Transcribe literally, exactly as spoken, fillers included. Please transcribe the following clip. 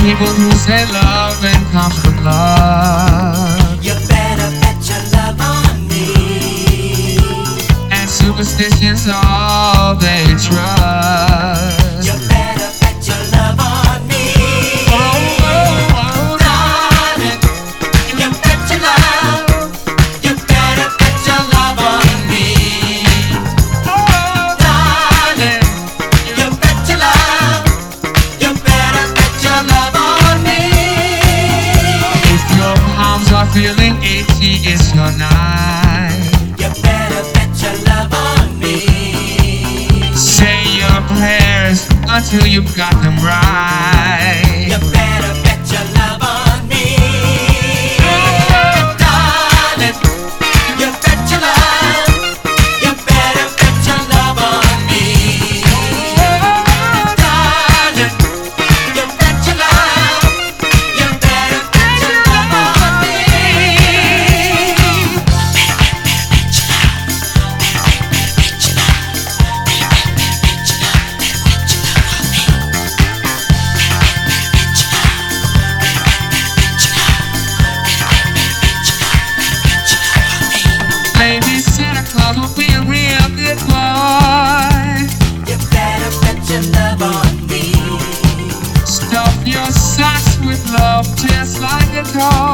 people who say love and comes from love. You better bet your love on me. And superstition's all they trust. You better bet your love on me. Oh, oh, oh, Darling, you bet your love. You better bet your love on me. oh, Darling, you bet your love. You better bet your love on me. if your palms are feeling itchy, it's your night. You better bet your love on me. Say your prayers until you've got them right. You better bet your love on me. Darling, you bet your love. You better bet your love on me. Darling, you bet your love. You better bet your love on me. Maybe Santa Claus will be a real good boy. You better bet your love on me. Stuff your socks with love just like a toy.